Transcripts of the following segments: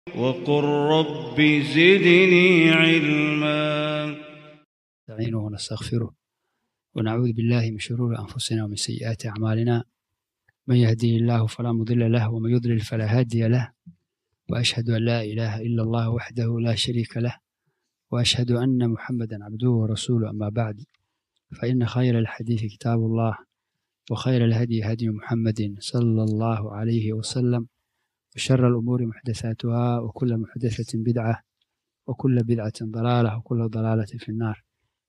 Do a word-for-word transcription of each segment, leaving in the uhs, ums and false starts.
وقل رب زدني علما. نستعينه ونستغفره ونعوذ بالله من شرور أنفسنا ومن سيئات أعمالنا، من يهديه الله فلا مضل له ومن يضلل فلا هادي له، وأشهد أن لا إله إلا الله وحده لا شريك له، وأشهد أن محمدا عبده ورسوله. أما بعد، فإن خير الحديث كتاب الله، وخير الهدي هدي محمد صلى الله عليه وسلم، وشر الأمور محدثاتها، وكل محدثة بدعة، وكل بدعة ضلالة، وكل ضلالة في النار.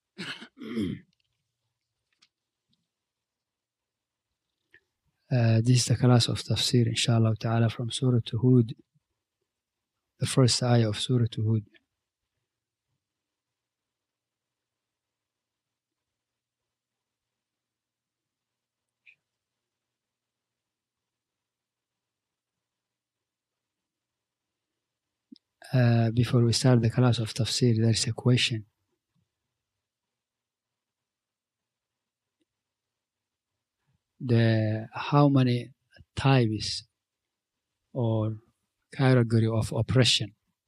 Uh, this is the class of tafsir, inshallah ta'ala, from Surah Hud, the first ayah of Surah Hud. Uh, before we start the class of tafsir, there's a question. The how many types or category of oppression?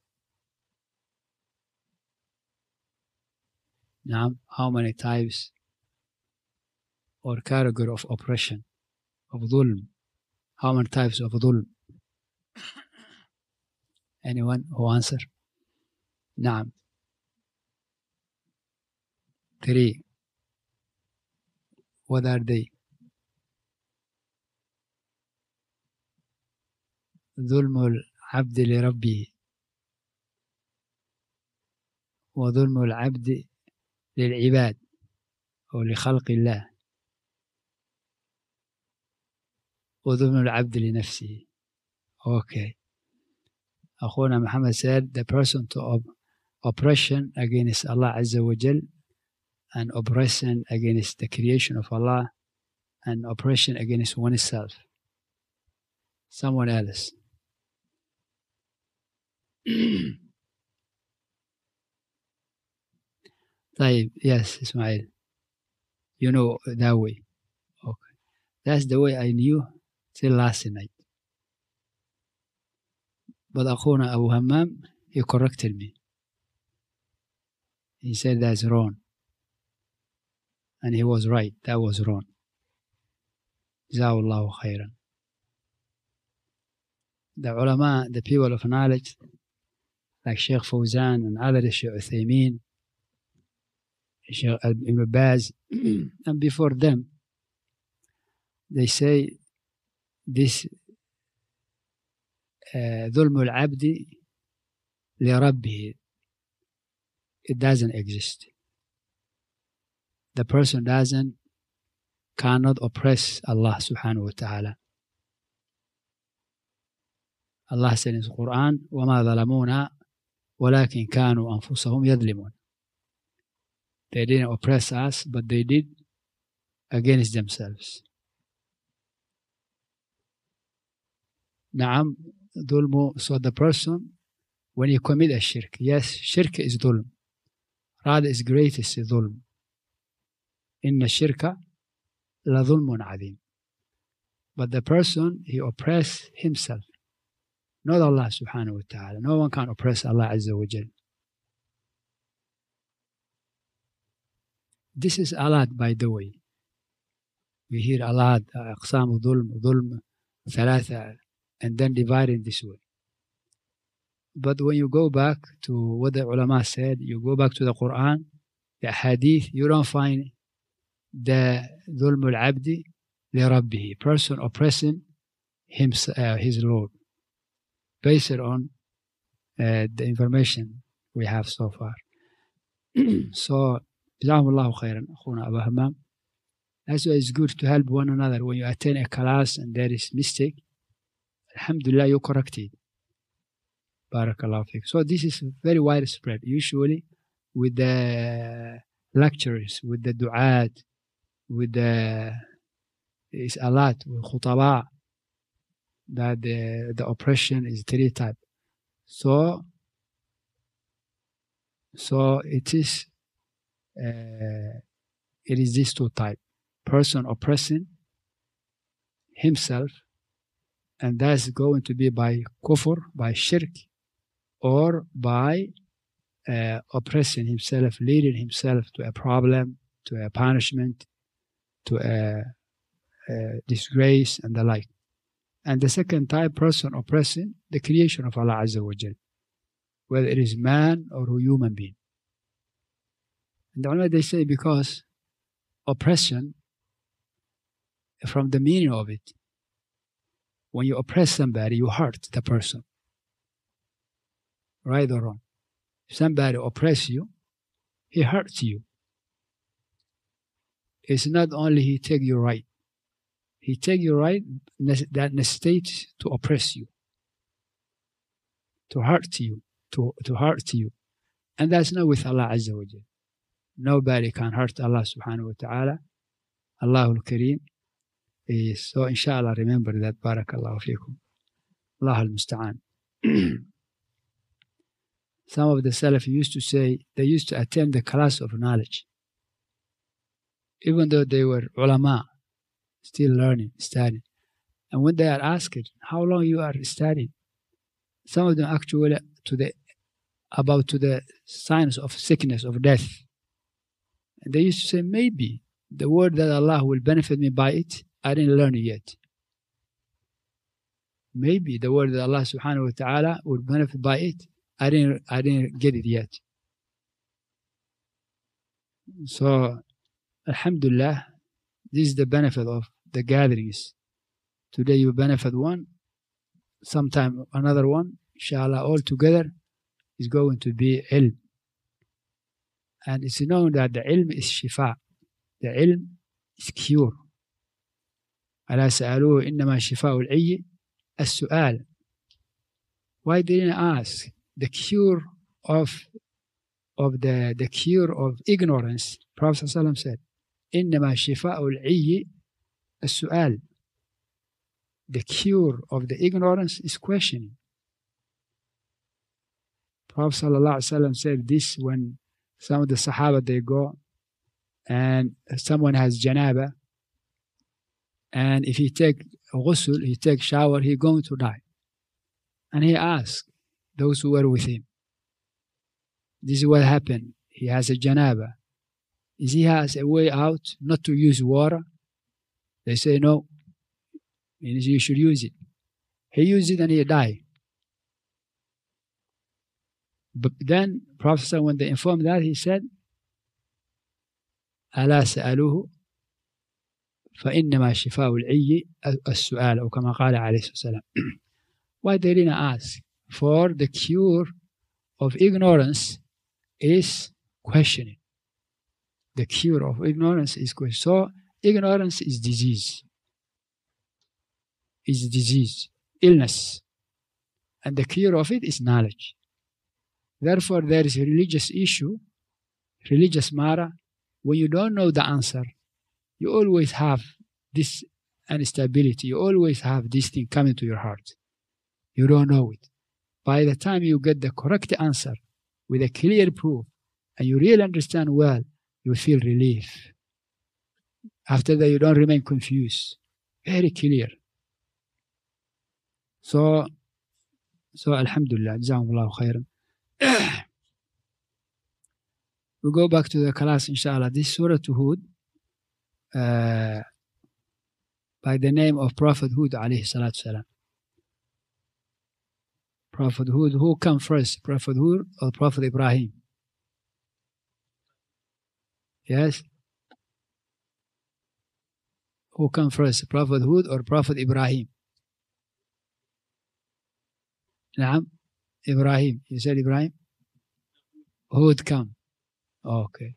Now, how many types or category of oppression, of dhulm? How many types of dhulm? Anyone who answer? Naam. Three. What are they? ظلم العبد لربه، وظلم العبد للعباد أو لخلق الله، وظلم العبد لنفسه. Okay. أخونا Muhammad said the person to op oppression against Allah Azza wa Jal, and oppression against the creation of Allah, and oppression against oneself, someone else. طيب, yes, Ismail, you know that way. Okay, that's the way I knew till last night. But Akhuna Abu Hammam, he corrected me. He said that's wrong, and he was right. That was wrong. Jazakallahu khairan. The ulama, the people of knowledge, like Sheikh Fawzan and others, Sheikh Uthaymeen, Sheikh Ibn Baz, and before them, they say this ظلم العبد لربه, it doesn't exist. The person doesn't, cannot oppress Allah subhanahu wa ta'ala. Allah said in the Quran, وَمَا ظَلَمُونَا وَلَكِنْ كَانُوا أَنفُسَهُمْ يَظْلِمُونَ. They didn't oppress us, but they did against themselves. Naam, dhulmu. So the person, when you commit a shirk, yes, shirk is dhulm. Rather is greatest dhulm. Inna shirka la dhulmun adhim. But the person, he oppress himself, not Allah subhanahu wa ta'ala. No one can oppress Allah Azza wa Jal. This is a lot, by the way. We hear a lot, aqsamu dhulm, dhulm, thalatha, and then divide in this way. But when you go back to what the ulama said, you go back to the Quran, the hadith, you don't find the dhulm al-abdi li rabbihi, person oppressing himself, uh, his Lord, based on uh, the information we have so far. So, Jazakumullahu khairan, Akhuna Abu Hammam. That's why it's good to help one another. When you attend a class and there is mistake, Alhamdulillah, you corrected. Barakallahu fiqh. So this is very widespread. Usually with the lecturers, with the du'at, with the, it's a lot, with khutaba, that the, the oppression is three types. So, so it is, uh, it is these two types. Person oppressing himself, and that's going to be by kufr, by shirk, or by uh, oppressing himself, leading himself to a problem, to a punishment, to a, a disgrace and the like. And the second type, person oppressing the creation of Allah Azza wa Jal, whether it is man or a human being. And the ulama, they say, because oppression, from the meaning of it, when you oppress somebody, you hurt the person. Right or wrong? If somebody oppresses you, he hurts you. It's not only he take your right. He take your right that necessitates to oppress you, to hurt you, to, to hurt you. And that's not with Allah Azza wa Jal. Nobody can hurt Allah subhanahu wa ta'ala. Allahul Kareem. So inshallah, remember that. Barakallahu feekum. Allah al-Musta'an. Some of the Salaf used to say, they used to attend the class of knowledge. Even though they were ulama, still learning, studying. And when they are asked, how long you are studying? Some of them actually to the about to the signs of sickness, of death. And they used to say, maybe the word that Allah will benefit me by it, I didn't learn it yet. Maybe the word that Allah subhanahu wa ta'ala will benefit by it, I didn't, I didn't get it yet. So, alhamdulillah, this is the benefit of the gatherings. Today you benefit one, sometime another one, inshallah, all together is going to be ilm. And it's known that the ilm is shifa. The ilm is cure. ألا سألوه إنما شفاء العي السؤال. Why didn't I ask the cure of of the the cure of ignorance? Prophet ﷺ said, إنما شفاء العي السؤال. The cure of the ignorance is questioning. Prophet ﷺ said this when some of the Sahaba, they go and someone has janaba, and if he take ghusl, he take shower, he going to die. And he asked those who were with him, this is what happened. He has a janaba. Is he has a way out not to use water? They say no. You should use it. He used it and he died. But then Prophet, when they informed that, he said, ألا سألوه فإنما شفاء العي السؤال أو كما قال عليه الصلاة والسلام. Why they didn't ask? For the cure of ignorance is questioning. The cure of ignorance is questioning. So ignorance is disease. Is disease, illness. And the cure of it is knowledge. Therefore, there is a religious issue, religious matter. When you don't know the answer, you always have this instability. You always have this thing coming to your heart. You don't know it. By the time you get the correct answer with a clear proof, and you really understand well, you feel relief. After that, you don't remain confused. Very clear. So, so Alhamdulillah, Jazakumullahu khairan. We go back to the class, inshallah. This Surah Hud, uh, by the name of Prophet Hud, alayhi salatu salam. Prophet Hud, who come first, Prophet Hud or Prophet Ibrahim? Yes? Who come first, Prophet Hud or Prophet Ibrahim? Naam, Ibrahim. You said Ibrahim? Hud come. Okay.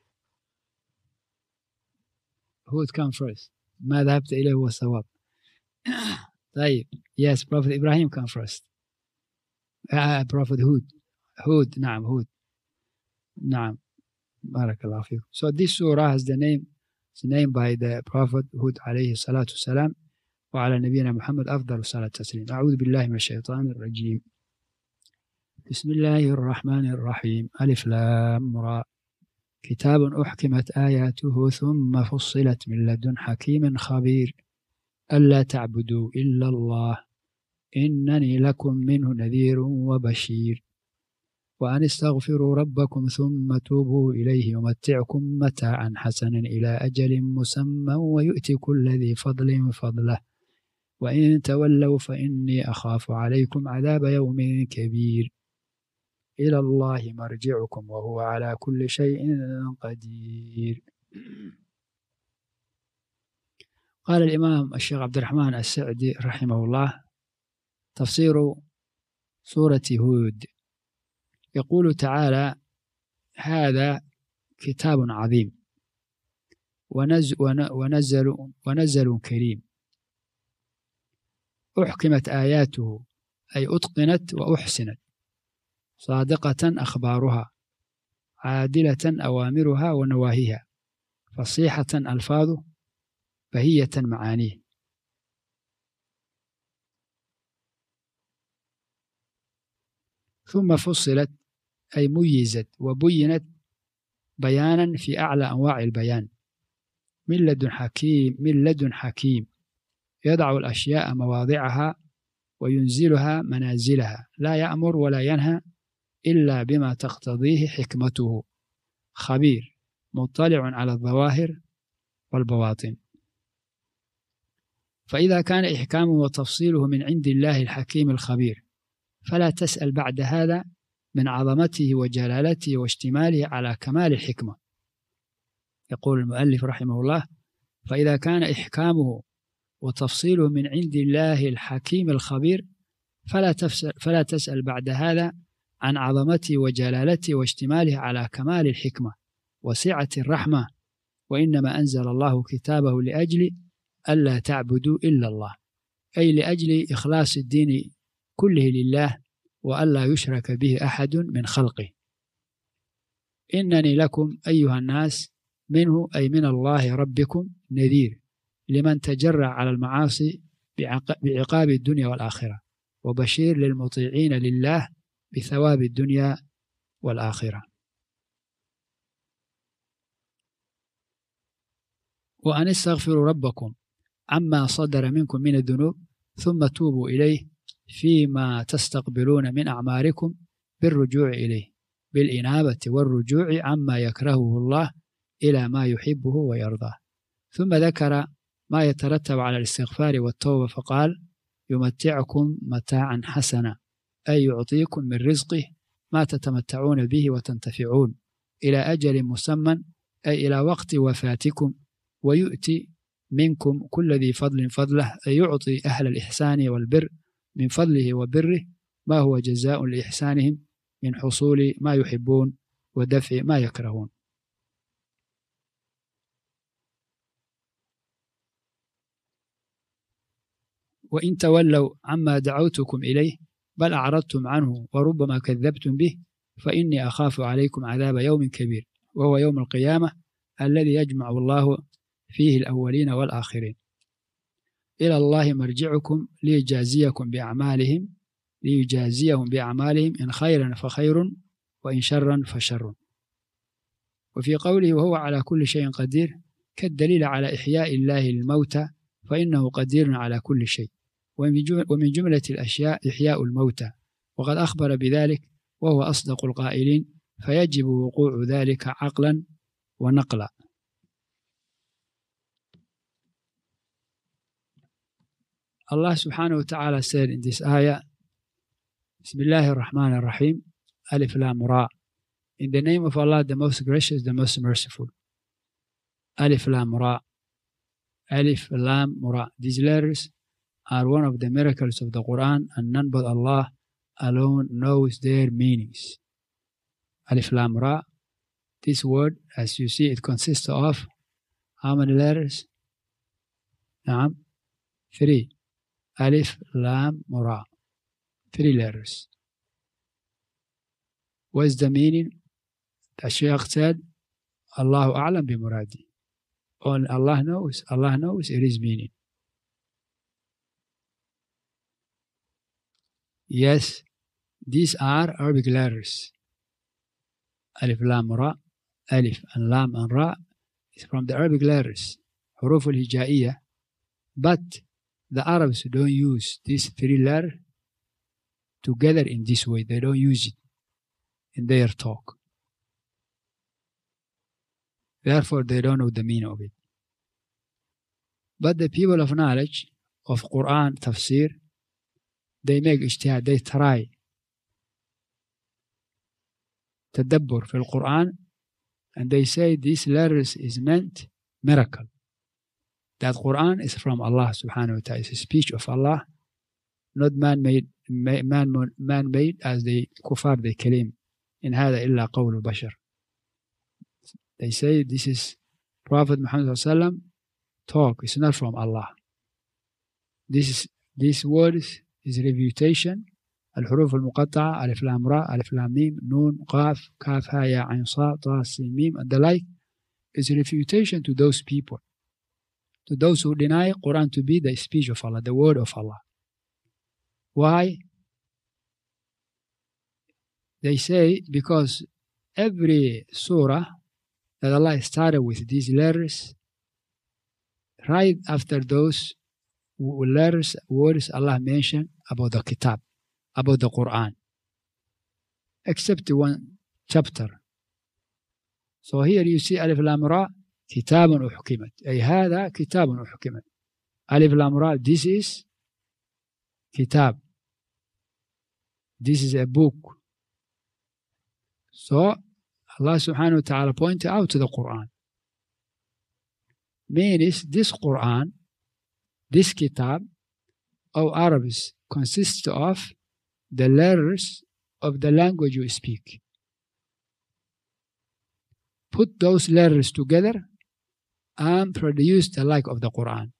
Hud come first. ما ذهبت إليه هو الصواب. طيب. Yes, Prophet Ibrahim come first. Uh, Prophet Hud. Hud, نعم, Hud. نعم. بارك الله فيكم. So this surah has the name, it's named by the Prophet Hud عليه الصلاة والسلام وعلى نبينا محمد أفضل الصلاة والتسليم. أعوذ بالله من الشيطان الرجيم. بسم الله الرحمن الرحيم. ألف لام را. كتاب أحكمت آياته ثم فصلت من لدن حكيم خبير ألا تعبدوا إلا الله إنني لكم منه نذير وبشير وأن استغفروا ربكم ثم توبوا إليه يمتعكم متاعا حسنا إلى أجل مسمى ويؤتي كل ذي فضل فضله وإن تولوا فإني أخاف عليكم عذاب يوم كبير إلى الله مرجعكم وهو على كل شيء قدير. قال الإمام الشيخ عبد الرحمن السعدي رحمه الله: تفسير سورة هود. يقول تعالى: هذا كتاب عظيم ونزل, ونزل, ونزل كريم أحكمت آياته أي أتقنت وأحسنت، صادقة أخبارها، عادلة أوامرها ونواهيها، فصيحة ألفاظه، بهية معانيه. ثم فصلت أي ميزت وبينت بيانا في أعلى أنواع البيان، من لدن حكيم من لدن حكيم يضع الأشياء مواضعها وينزلها منازلها، لا يأمر ولا ينهى إلا بما تقتضيه حكمته، خبير مطلع على الظواهر والبواطن. فإذا كان إحكامه وتفصيله من عند الله الحكيم الخبير، فلا تسأل بعد هذا من عظمته وجلالته واشتماله على كمال الحكمة. يقول المؤلف رحمه الله: فإذا كان إحكامه وتفصيله من عند الله الحكيم الخبير، فلا, فلا تسأل بعد هذا عن عظمته وجلالته واشتماله على كمال الحكمة وسعة الرحمة، وإنما أنزل الله كتابه لأجل ألا تعبدوا إلا الله، أي لأجل إخلاص الدين كله لله وألا يشرك به أحد من خلقه. إنني لكم أيها الناس منه أي من الله ربكم نذير لمن تجرع على المعاصي بعقاب الدنيا والآخرة، وبشير للمطيعين لله بثواب الدنيا والآخرة. وأن استغفروا ربكم عما صدر منكم من الذنوب ثم توبوا إليه فيما تستقبلون من أعمالكم بالرجوع إليه، بالإنابة والرجوع عما يكرهه الله إلى ما يحبه ويرضاه. ثم ذكر ما يترتب على الاستغفار والتوبة فقال: يمتعكم متاعا حسنا، أي يعطيكم من رزقه ما تتمتعون به وتنتفعون إلى أجل مسمى، أي إلى وقت وفاتكم، ويؤتي منكم كل ذي فضل فضله، أي يعطي أهل الإحسان والبر من فضله وبره ما هو جزاء لإحسانهم من حصول ما يحبون ودفع ما يكرهون. وإن تولوا عما دعوتكم إليه بل أعرضتم عنه وربما كذبتم به فإني أخاف عليكم عذاب يوم كبير، وهو يوم القيامة الذي يجمع الله فيه الأولين والآخرين. إلى الله مرجعكم ليجازيكم بأعمالهم ليجازيهم بأعمالهم إن خيرا فخير وإن شرا فشر. وفي قوله وهو على كل شيء قدير كالدليل على إحياء الله الموتى، فإنه قدير على كل شيء، ومن جملة الأشياء إحياء الموتى، وقد أخبر بذلك وهو أصدق القائلين، فيجب وقوع ذلك عقلا ونقلا. Allah subhanahu wa ta'ala said in this ayah, Bismillahir Rahmanir Rahim, Alif Lam Ra, in the name of Allah, the most gracious, the most merciful. Alif Lam Ra, Alif Lam Ra. These letters are one of the miracles of the Quran, and none but Allah alone knows their meanings. Alif Lam Ra. This word, as you see, it consists of how many letters? Naam, three. Alif Lam Ra. Three letters. What's the meaning? The Shaykh said, Allahu A'lam bi muradi. Only Allah knows. Allah knows it is meaning. Yes, these are Arabic letters. Alif Lam Ra. Alif and Lam and Ra is from the Arabic letters, Huruf al-Hijaiyah. But the Arabs don't use these three letters together in this way. They don't use it. in their talk. Therefore, they don't know the meaning of it. But the people of knowledge of Quran, tafsir, they make ijtihad, they try tadabbur fil Quran, and they say this letters is meant miracle. That Quran is from Allah subhanahu wa ta'ala. It's a speech of Allah, not man-made, man, man-made as the kuffar, they claim. In hada illa qawlu bashar. They say this is Prophet Muhammad sallallahu alaihi wasallam talk. It's not from Allah. This is these words is refutation. الحروف المقطعة ألف لام راء ألف لام ميم نون قاف كاف ها يا عين صاد طا سين ميم and the like is refutation to those people, to those who deny Quran to be the speech of Allah, the word of Allah. Why? They say because every surah that Allah started with these letters, right after those letters, words Allah mentioned about the kitab, about the Quran, except one chapter. So here you see Alif Lam Ra, Kitabun Uhkimat. أي هذا Kitabun Uhkimat. Alif Lam Ra, this is Kitab. This is a book. So Allah subhanahu wa ta'ala pointed out to the Quran. Means this Quran, this Kitab, of Arabs consists of the letters of the language you speak. Put those letters together and produce the like of the Quran.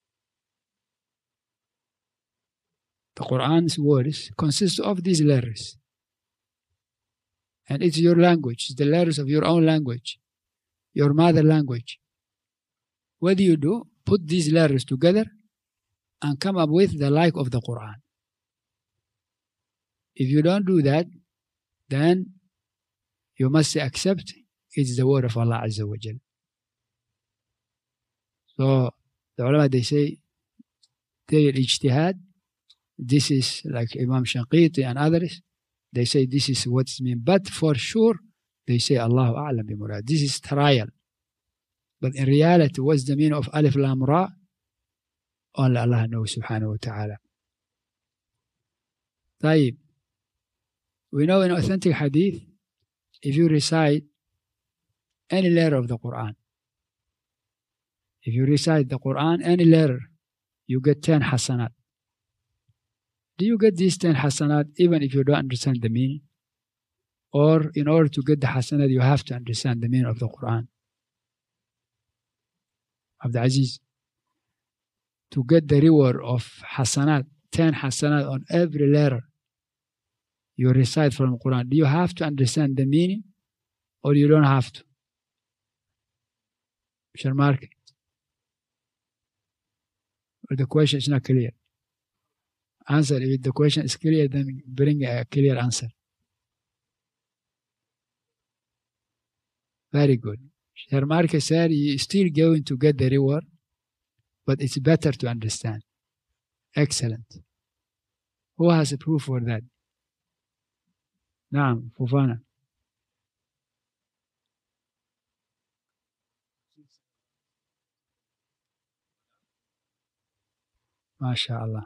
The Quran's words consist of these letters. And it's your language, it's the letters of your own language, your mother language. What do you do? Put these letters together and come up with the like of the Quran. If you don't do that, then you must accept it's the word of Allah Azza wa Jal. So the ulama, they say, their ijtihad, this is like Imam Shanqiti and others, they say this is what's mean. But for sure, they say Allahu A'lam bi murad. This is trial. But in reality, what's the meaning of Alif Lam Ra? Only Allah knows subhanahu wa ta'ala. طيب. We know in authentic hadith, if you recite any letter of the Quran, if you recite the Quran, any letter, you get ten hasanat. Do you get these ten hasanat even if you don't understand the meaning? Or in order to get the hasanat, you have to understand the meaning of the Quran? Abdul Aziz, to get the reward of hasanat, ten hasanat on every letter you recite from the Quran, do you have to understand the meaning or you don't have to? Mister Mark, the question is not clear. Answer. If the question is clear, then bring a clear answer. Very good. Mister Mark said you're still going to get the reward, but it's better to understand. Excellent. Who has a proof for that? Naam, Fufana. MashaAllah.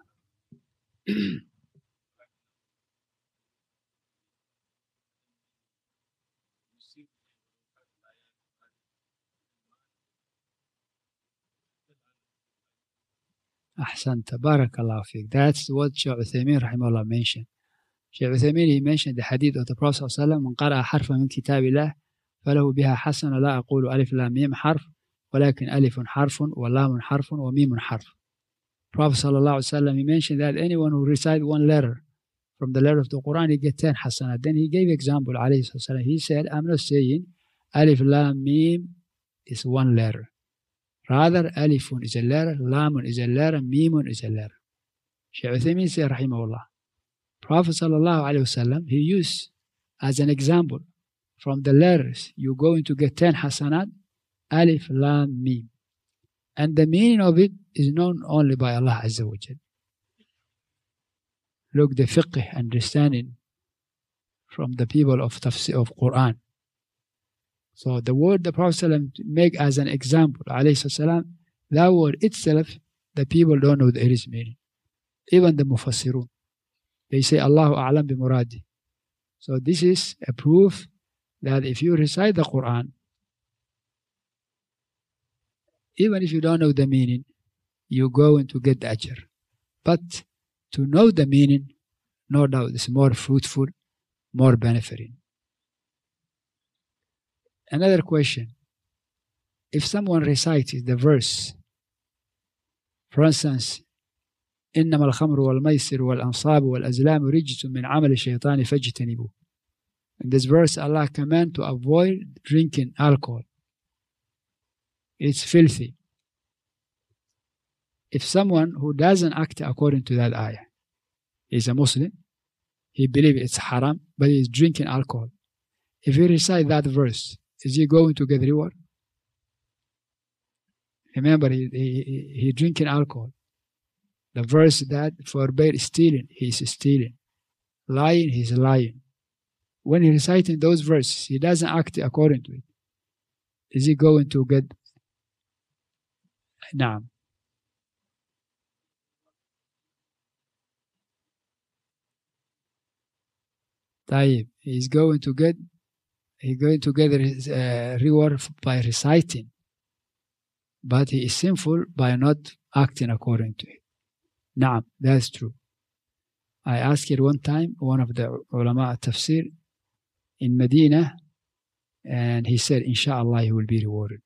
Ahsanta, barakallahu fiqh. That's what Shaykh Uthaymeen rahimahullah mentioned. Shaykh Uthaymeen, he mentioned the hadith of the Prophet sallallahu alaihi wasallam, من قرأ حرفا من كتاب الله فله بها حسنة لا أقول ألف لام ميم حرف ولكن ألف حرف ولام حرف وميم حرف. Prophet sallallahu alaihi wasallam, he mentioned that anyone who recite one letter from the letter of the Quran, he get ten hasanat. Then he gave example, alayhi wasallam. He said, I'm not saying alif lam mim is one letter. Rather, alifun is a letter, lamun is a letter, mimun is a letter. Shaykh Uthaymeen said, rahimahullah, Prophet sallallahu alaihi wasallam, he used as an example from the letters, you're going to get ten hasanat, alif lam mim. And the meaning of it is known only by Allah Azza wa Jal. Look, the fiqh understanding from the people of tafsir of Quran. So the word the Prophet ﷺ make as an example, alayhi salam, that word itself, the people don't know the its meaning. Even the mufassirun, they say Allahu a'lam bi muradi. So this is a proof that if you recite the Quran, even if you don't know the meaning, you're going to get the ajr. But to know the meaning, no doubt, is more fruitful, more benefiting. Another question. If someone recites the verse, for instance, إنما الخمر والميسر والأنصاب والأزلام رجس من عمل الشيطان فاجتنبوه. In this verse, Allah commands to avoid drinking alcohol. It's filthy. If someone who doesn't act according to that ayah is a Muslim, he believes it's haram, but he is drinking alcohol. If he recite that verse, is he going to get reward? Remember, he, he, he drinking alcohol. The verse that forbade stealing, he is stealing. Lying, he is lying. When he reciting those verses, he doesn't act according to it. Is he going to get? Naam. Tayyib. He's going to get, he's going to get a uh, reward by reciting. But he is sinful by not acting according to it. Naam, that's true. I asked it one time, one of the ulama tafsir in Medina, and he said, Inshallah, he will be rewarded.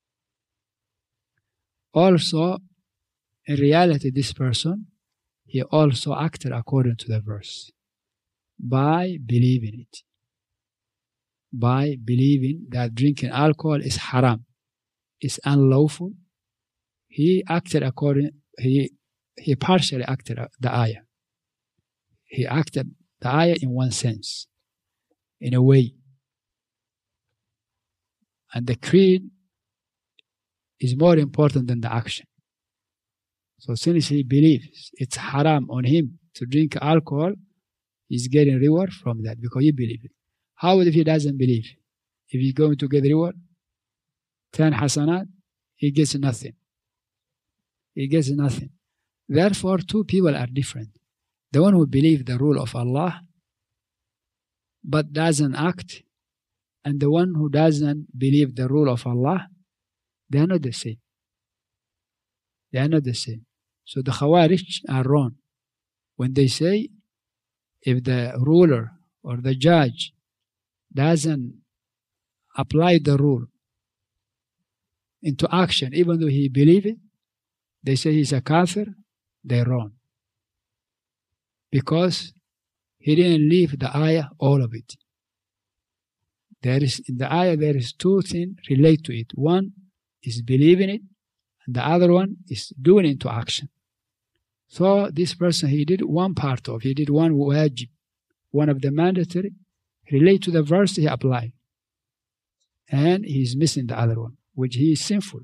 Also, in reality, this person, he also acted according to the verse by believing it. By believing that drinking alcohol is haram, is unlawful, he acted according, he, he partially acted the ayah. He acted the ayah in one sense, in a way. And the creed is more important than the action. So since he believes it's haram on him to drink alcohol, he's getting reward from that because he believes it. How if he doesn't believe? If he's going to get reward, ten hasanat, he gets nothing. He gets nothing. Therefore, two people are different. The one who believes the rule of Allah but doesn't act, and the one who doesn't believe the rule of Allah, they are not the same. They are not the same. So the Khawarij are wrong when they say if the ruler or the judge doesn't apply the rule into action, even though he believes it, they say he's a kafir, they're wrong. Because he didn't leave the ayah, all of it. There is, in the ayah, there is two things relate to it. One is believing it, and the other one is doing it into action. So this person, he did one part of, he did one wajib, one of the mandatory, relate to the verse he applied. And he's missing the other one, which he is sinful.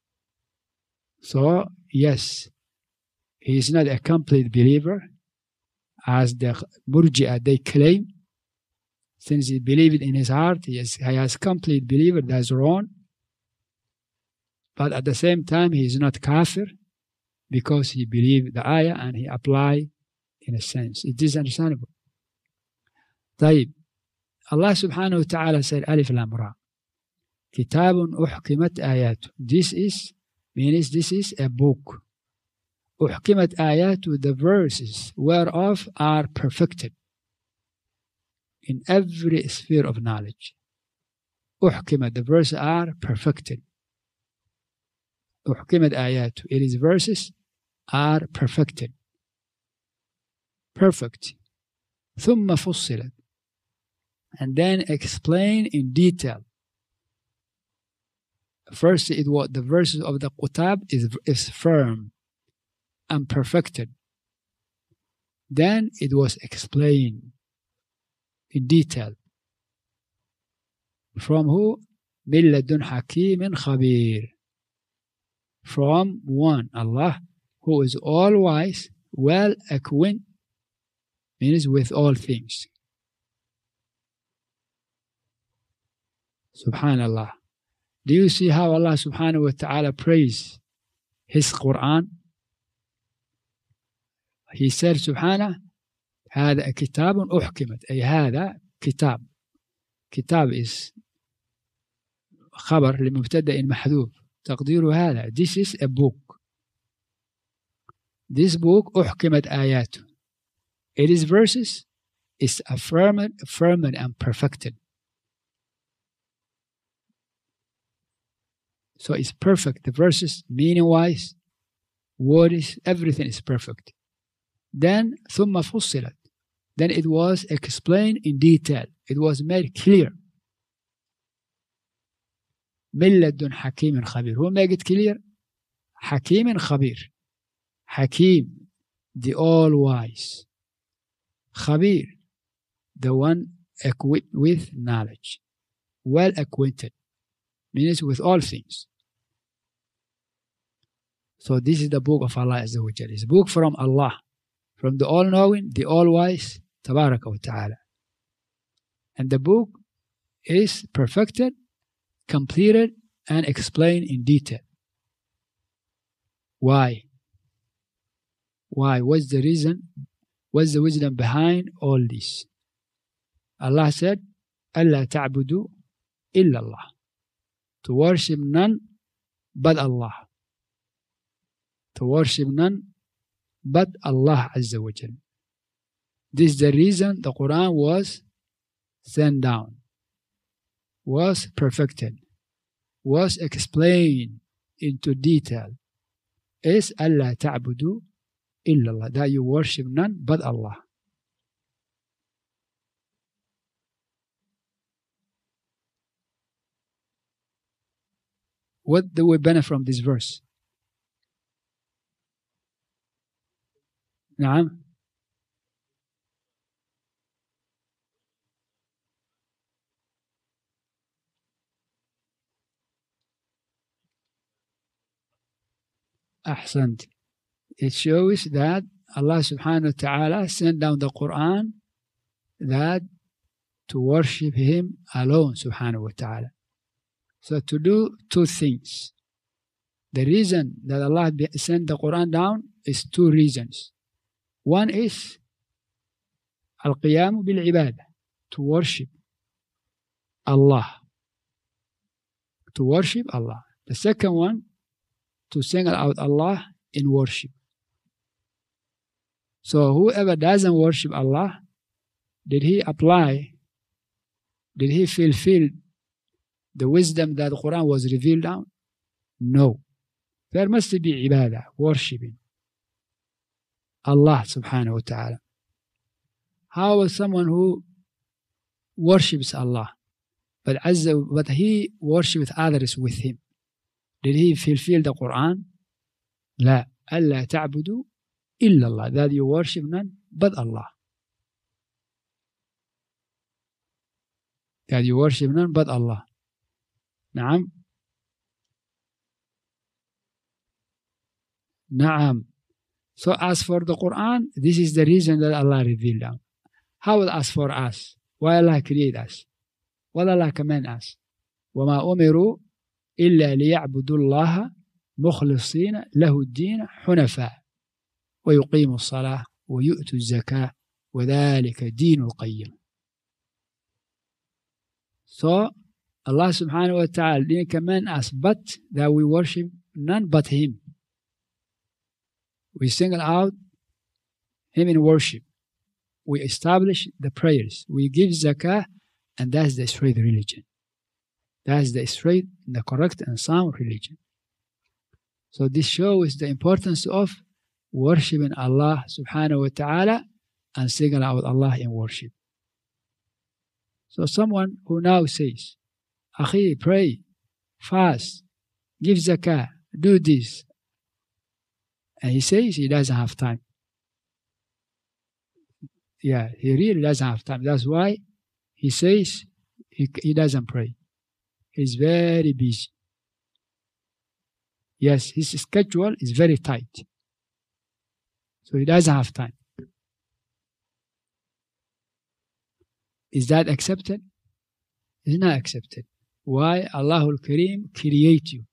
So, yes, he is not a complete believer, as the Murji'ah, they claim. Since he believed in his heart, he, is, he has complete believer, that's wrong. But at the same time, he is not kafir, because he believed the ayah and he applied in a sense. It is understandable. طيب. Allah subhanahu wa ta'ala said, Alif Lam Ra. Kitabun uhkimat ayatu. This is, means this is a book. Uhkimat ayatu, the verses whereof are perfected in every sphere of knowledge. Uhkimat, the verses are perfected. Uhkimat ayatu, it is verses are perfected. Perfect. ثم فصلت. And then explain in detail. First, it was the verses of the Qutab is, is firm and perfected. Then it was explained in detail. From who? مِن لَدُنْ حَكِيمٍ خَبِيرٍ. From one, Allah, who is all wise, well acquainted, means with all things. Subhanallah. Do you see how Allah subhanahu wa ta'ala praise His Quran? He said subhanahu, هذا كتاب أحكمت. أي هذا كتاب. كتاب is خبر لمبتدأ محذوف. تقدير هذا. This is a book. This book أحكمت آياته. It is verses is affirmed, affirmed and perfected. So it's perfect. The verses, meaning-wise, words, everything is perfect. Then ثم فصلت. Then it was explained in detail. It was made clear. من لدن حكيم خبير. Who made it clear? حكيم خبير. Hakim, the all-wise. Khabir, the one equipped with knowledge. Well acquainted. Means with all things. So this is the book of Allah Azza wa Jalla. It's a book from Allah. From the all-knowing, the all-wise, Tabaraka wa Ta'ala. And the book is perfected, completed, and explained in detail. Why? Why? What's the reason? What's the wisdom behind all this? Allah said, أَلَّا تَعْبُدُوا إِلَّا اللَّهِ. To worship none but Allah. To worship none but Allah Azza wa Jalla. This is the reason the Quran was sent down, was perfected, was explained into detail. Is أَلَّا تَعْبُدُوا إِلَّا اللَّهِ. That you worship none but Allah. What do we benefit from this verse? نعم. أحسنت. It shows that Allah subhanahu wa ta'ala sent down the Quran that to worship Him alone subhanahu wa ta'ala. So to do two things. The reason that Allah sent the Quran down is two reasons. One is al-qiyam bil-ibadah, to worship Allah. To worship Allah. The second one, to single out Allah in worship. So whoever doesn't worship Allah, did he apply, did he fulfill the wisdom that the Quran was revealed on? No. There must be ibadah, worshipping Allah subhanahu wa ta'ala. How is someone who worships Allah, but, as, but he worships others with him, did he fulfill the Quran? لا. ألا تعبدوا إلا الله. That you worship none but Allah. That you worship none but Allah. نعم. نعم. So as for the Quran, this is the reason that Allah revealed them. How as for us? Why Allah create us? What Allah command us? وما أمروا إلا ليعبدوا الله مخلصين له الدين حنفاء ويقيموا الصلاة ويؤتوا الزكاة وذلك دين القيم. So Allah subhanahu wa ta'ala didn't command us but that we worship none but Him. We single out Him in worship. We establish the prayers. We give zakah, and that's the straight religion. That's the straight, the correct and sound religion. So this shows the importance of worshiping Allah subhanahu wa ta'ala and single out Allah in worship. So someone who now says, Akhi, pray, fast, give zakah, do this. And he says he doesn't have time. Yeah, he really doesn't have time. That's why he says he, he doesn't pray. He's very busy. Yes, his schedule is very tight. So he doesn't have time. Is that accepted? It's not accepted. why Allah al-Kareem create you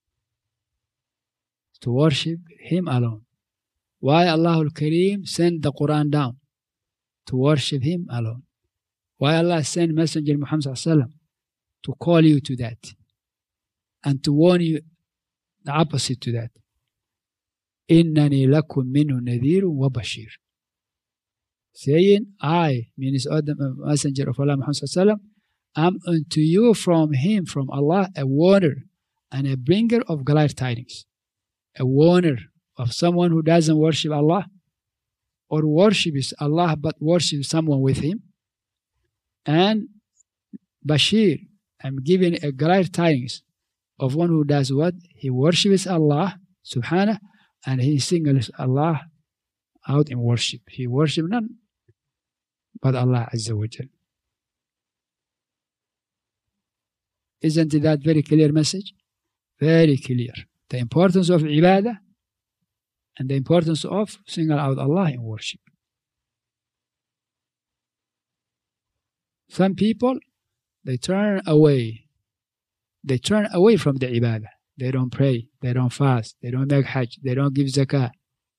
to worship Him alone. Why Allah al-Kareem send the Quran down to worship Him alone. Why Allah sent Messenger Muhammad sallallahu alaihi wasallam to call you to that and to warn you the opposite to that. إِنَّنِي لَكُمْ مِنْهُ نَذِيرٌ وَبَشِيرٌ. Saying, I, means the Messenger of Allah Muhammad sallallahu alaihi wasallam, am unto you from Him, from Allah, a warner and a bringer of glad tidings. A warner of someone who doesn't worship Allah or worships Allah but worships someone with Him. And Bashir, I'm giving a glad tidings of one who does what? He worships Allah subhanahu and he singles Allah out in worship. He worships none but Allah Azza wa Jal. Isn't that very clear message? Very clear. The importance of ibadah and the importance of single out Allah in worship. Some people, they turn away. They turn away from the ibadah. They don't pray. They don't fast. They don't make hajj. They don't give zakah.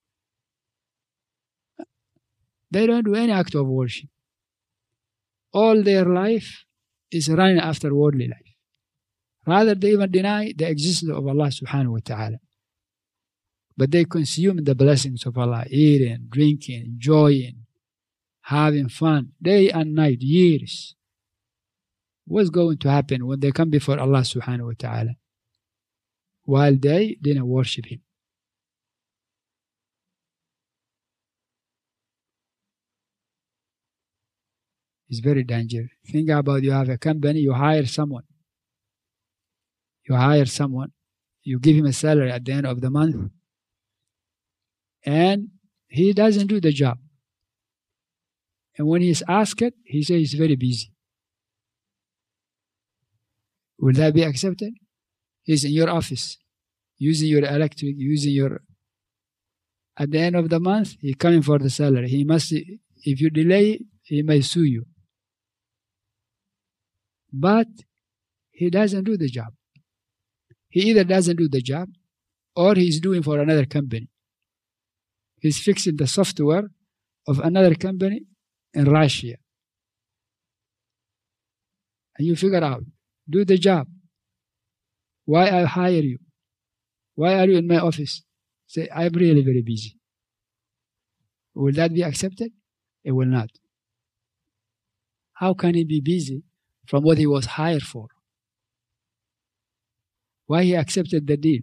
They don't do any act of worship. All their life is running after worldly life. Rather, they even deny the existence of Allah subhanahu wa ta'ala. But they consume the blessings of Allah, eating, drinking, enjoying, having fun, day and night, years. What's going to happen when they come before Allah subhanahu wa ta'ala? While they didn't worship Him. It's very dangerous. Think about, you have a company, you hire someone. You hire someone, you give him a salary at the end of the month, and he doesn't do the job. And when he's asked, he says he's very busy. Will that be accepted? He's in your office, using your electric, using your... At the end of the month, he's coming for the salary. He must, if you delay, he may sue you. But he doesn't do the job. He either doesn't do the job or he's doing for another company. He's fixing the software of another company in Russia. And you figure out, do the job. Why I hire you? Why are you in my office? Say, I'm really very busy. Will that be accepted? It will not. How can he be busy from what he was hired for? Why he accepted the deal?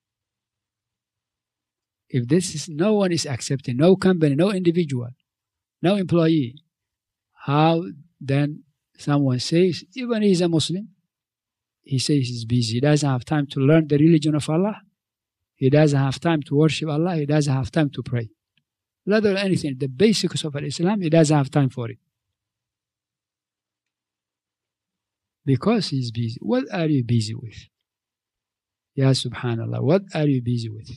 If this is, no one is accepting, no company, no individual, no employee, how then someone says, even he's a Muslim, he says he's busy, he doesn't have time to learn the religion of Allah, he doesn't have time to worship Allah, he doesn't have time to pray. Not or anything, the basics of Islam, he doesn't have time for it. Because he's busy. What are you busy with? Ya subhanallah, what are you busy with?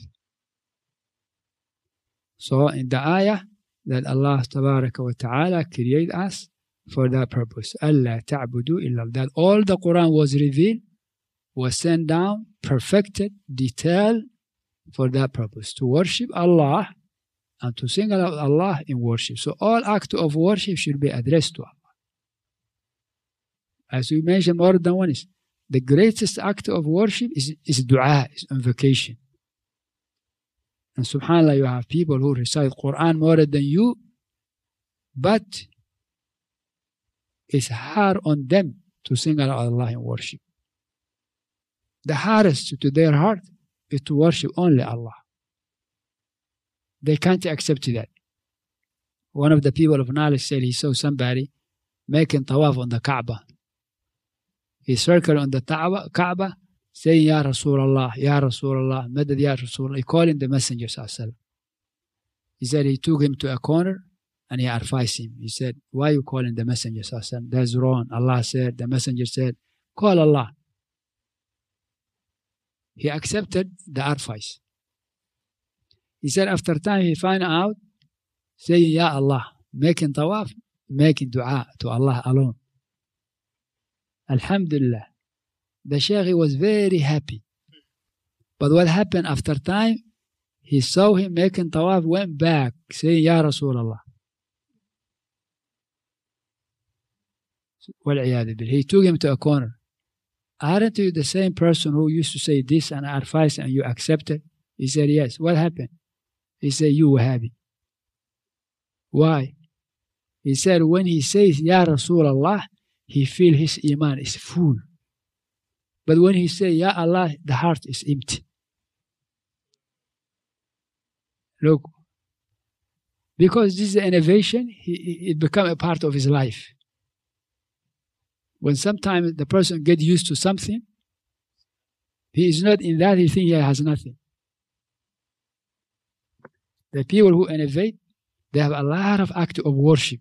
So in the ayah that Allah tabaraka wa ta'ala created us for that purpose. Allah ta'budu illa, that all the Quran was revealed, was sent down, perfected, detailed for that purpose. To worship Allah and to single out Allah in worship. So all act of worship should be addressed to Allah. As we mentioned more than once, the greatest act of worship is, is dua, is invocation. And subhanAllah, you have people who recite Quran more than you, but it's hard on them to single out Allah in worship. The hardest to their heart is to worship only Allah. They can't accept that. One of the people of knowledge said he saw somebody making tawaf on the Kaaba. He circled on the Kaaba, saying, Ya Rasulullah, Ya Rasulullah, Madad Ya Rasulullah, he calling the Messenger sallallahu alaihi wasallam. He said he took him to a corner and he advised him. He said, why are you calling the Messenger sallallahu alaihi wasallam? That's wrong. Allah said, the Messenger said, call Allah. He accepted the advice. He said after time he found out, saying, Ya Allah, making tawaf, making dua to Allah alone. Alhamdulillah. The Shaykh, he was very happy. But what happened after time, he saw him making tawaf, went back, saying, Ya Rasulullah. He took him to a corner. Aren't you the same person who used to say this and advice and you accepted? He said, yes. What happened? He said, you were happy. Why? He said, when he says, Ya Rasulullah, he feels his iman is full. But when he says, Ya Allah, the heart is empty. Look, because this is an innovation, he, it become a part of his life. When sometimes the person gets used to something, he is not in that, he thinks he has nothing. The people who innovate, they have a lot of acts of worship.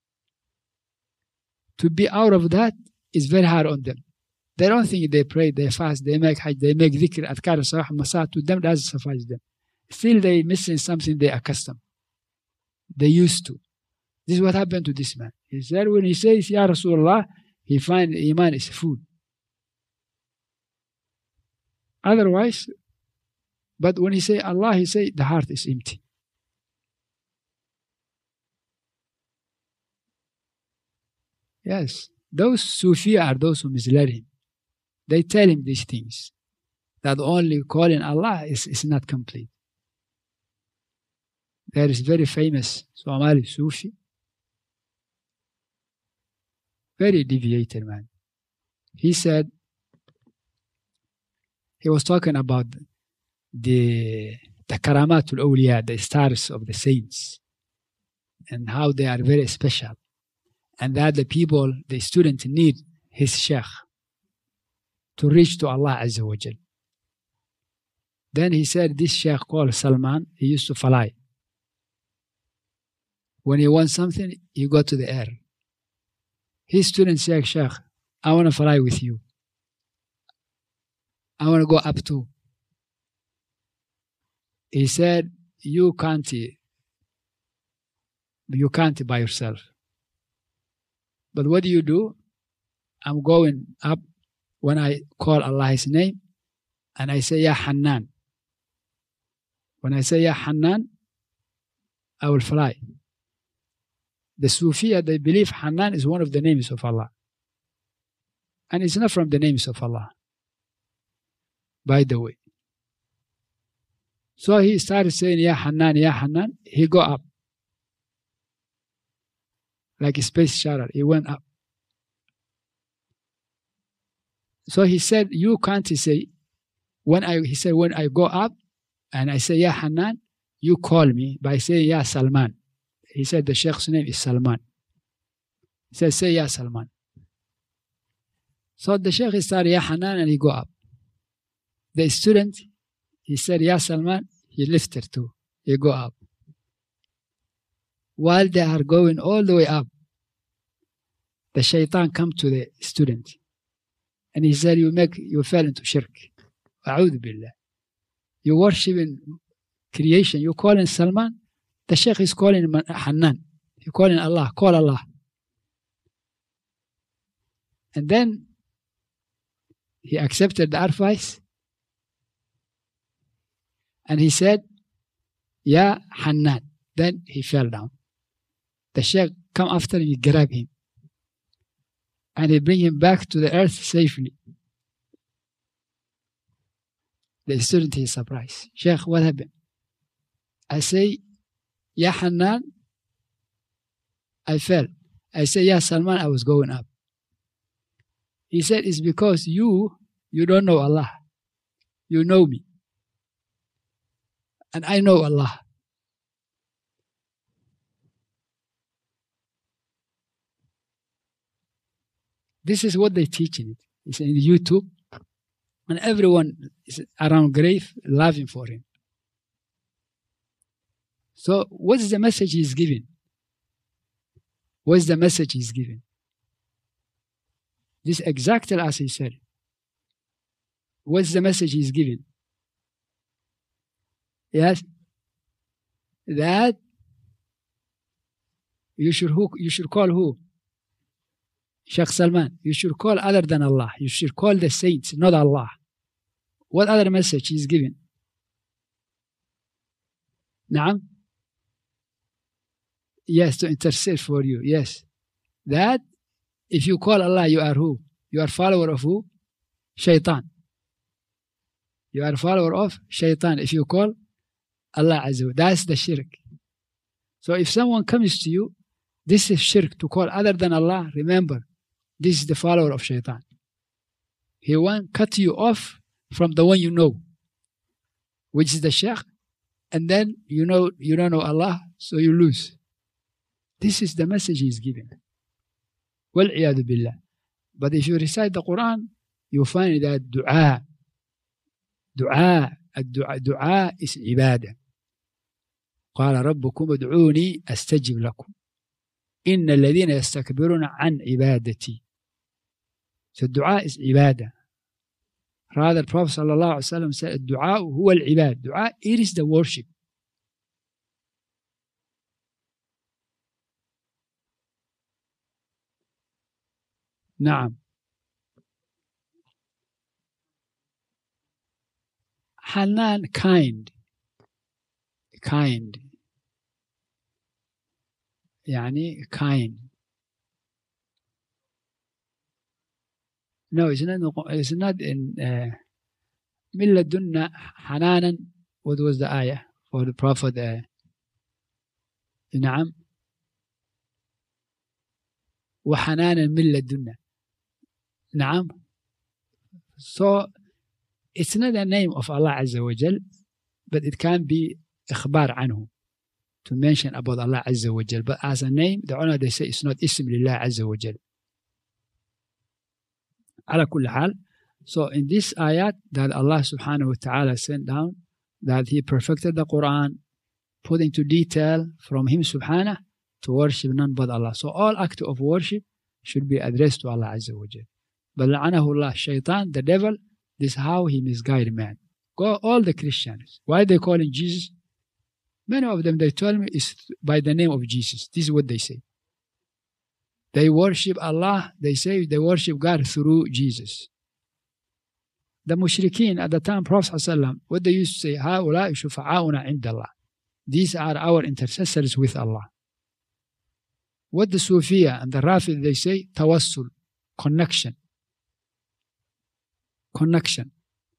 To be out of that is very hard on them. They don't think they pray, they fast, they make hajj, they make dhikr, adhkar, sabah, masa. To them, that doesn't suffice them. Still, they missing something they are accustomed. They used to. This is what happened to this man. He said, when he says, Ya Rasulullah, he finds iman is food. Otherwise, but when he say Allah, he say the heart is empty. Yes, those Sufi are those who misled him. They tell him these things, that only calling Allah is, is not complete. There is very famous Somali Sufi, very deviated man. He said, he was talking about the, the karamatul awliya, the stars of the saints, and how they are very special. And that the people, the students need his sheikh to reach to Allah Azza wa Jal. Then he said this sheikh called Salman, he used to fly. When he wants something, he go to the air. His students say, Sheikh, I want to fly with you. I want to go up too. He said, you can't, you can't by yourself. But what do you do? I'm going up when I call Allah's name and I say, Ya Hannan. When I say, Ya Hannan, I will fly. The Sufiya, they believe Hannan is one of the names of Allah. And it's not from the names of Allah, by the way. So he started saying, Ya Hannan, Ya Hannan. He go up. Like a space shuttle. He went up. So he said, you can't say, when I, he said, when I go up and I say, Ya Hannan, you call me by saying, Ya Salman. He said the Sheikh's name is Salman. He said, say Ya Salman. So the Sheikh started Ya Hannan and he go up. The student, he said Ya Salman, he lifted too. He go up. While they are going all the way up, the shaitan come to the student. And he said, you make, you fell into shirk. A'udhu billah. You worshiping creation. You calling Salman. The Sheikh is calling Hannan. You're calling Allah. Call Allah. And then he accepted the advice. And he said, Ya Hannan. Then he fell down. The Sheikh come after him, he grab him. And he bring him back to the earth safely. The student is surprised. Sheikh, what happened? I say, Ya Hannan, I fell. I say, Ya Salman, I was going up. He said, it's because you, you don't know Allah. You know me. And I know Allah. This is what they teach in it. It's in YouTube. And everyone is around grave laughing for him. So what is the message he's giving? What is the message he's giving? This exactly as he said. What is the message he's giving? Yes, that you should who, you should call who? Sheikh Salman, you should call other than Allah. You should call the saints, not Allah. What other message he is giving? Naam? Yes, to intercede for you. Yes. That if you call Allah, you are who? You are follower of who? Shaitan. You are follower of Shaitan if you call Allah Azza wa. That's the shirk. So if someone comes to you, this is shirk to call other than Allah. Remember, this is the follower of Shaitan. He won't cut you off from the one you know, which is the Shaykh, and then you know you don't know Allah, so you lose. This is the message he is giving. Wal-iyadu billah. But if you recite the Quran, you find that dua, dua, الدعاء, dua is ibadah. قال ربكم ادعوني أستجب لكم إن الذين يستكبرون عن عبادتي. So dua is ibadah. Rather, Prophet sallallahu alaihi wasallam said, dua huwa al-ibad. Dua, it is the worship. نعم. Hanan, kind. Kind. يعني kind. No, it's not, it's not in uh, من لدنا حنانا. What was the ayah for the Prophet? Uh, نعم. وحنانا من لدنا. نعم. So it's not the name of Allah Azza wa Jal, but it can be إخبار عنه, to mention about Allah Azza wa Jal. But as a name, the ulama they say it's not اسم لله Azza wa Jal. على كل حال. So in this ayat that Allah subhanahu wa ta'ala sent down, that He perfected the Quran, put into detail from Him subhanahu to worship none but Allah. So all act of worship should be addressed to Allah Azza wa Jal. But la'anahu Allah, shaitan, the devil, this is how he misguided man. Go all the Christians. Why they calling Jesus? Many of them, they tell me, is by the name of Jesus. This is what they say. They worship Allah. They say they worship God through Jesus. The mushrikeen at the time, Prophet ﷺ, what they used to say, هؤلاء شفعاؤنا عند الله. These are our intercessors with Allah. What the Sufiya and the Rafid, they say, tawassul, connection. Connection